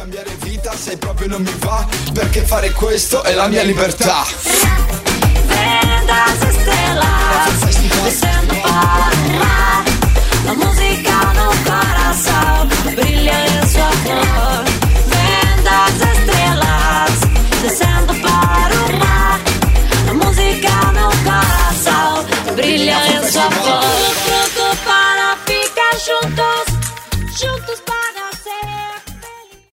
cambiare vita se proprio non mi va, perché fare questo è la mia libertà. Vendas estrelas descendo para o mar, a música no coração brilha em sua flor. Vendas estrelas descendo para o mar, a música no coração brilha em sua flor. Pronto para ficar juntos, juntos para